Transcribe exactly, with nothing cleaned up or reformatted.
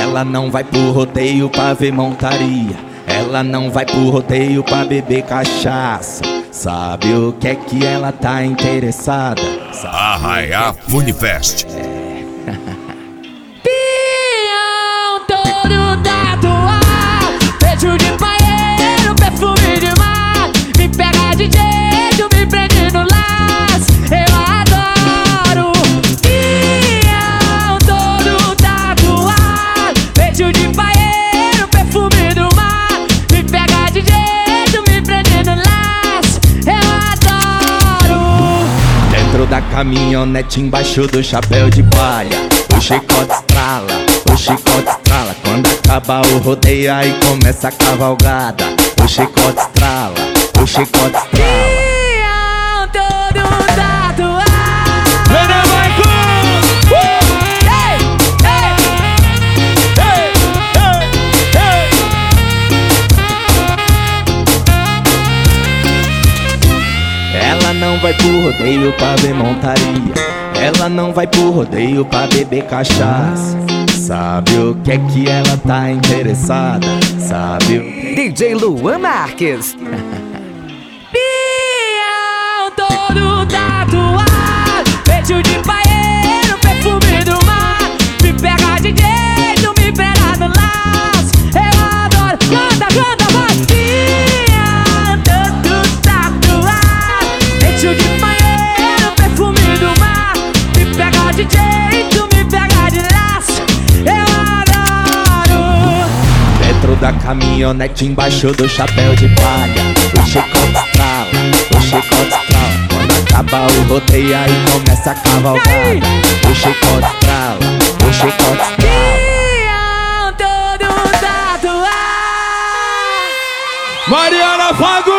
Ela não vai pro rodeio pra ver montaria. Ela não vai pro rodeio pra beber cachaça. Sabe o que é que ela tá interessada? Arraiá Funifest. Pião todo tatuado, beijo de paeiro, perfume de mar. Me pega de jeito, me prende no laço, eu adoro. Pião todo tatuado, beijo de paeiro, perfume do mar. Me pega de jeito, me prende no laço, eu adoro. Dentro da caminhonete, embaixo do chapéu de palha, o chicote estrala, o chicote estrala. Quando acaba o rodeio, aí começa a cavalgada. O chicote estrala, o chicote estrala. Pião todo tatuado. Vem, Marcos! Ei, ei, ei, ei, ei. Ela não vai pro rodeio pra ver montaria. Ela não vai pro rodeio pra beber cachaça. Sabe o que é que ela tá interessada? Sabe o que... D J Luan Marques. Pião todo tatuado, beijo de paeiro, perfume do mar. Me pega de jeito, me pega no laço, eu adoro. Canta, canta, vai. Pião todo tatuado, beijo de paeiro, perfume do mar. Me pega de jeito, me pega de laço, eu adoro. Dentro da caminhonete, embaixo do chapéu de palha, o chicote estrala, o chicote estrala. Quando acaba o rodeio, aí começa a cavalgada. O chicote estrala, o chicote estrala. Pião todo tatuado. Mariana Fago!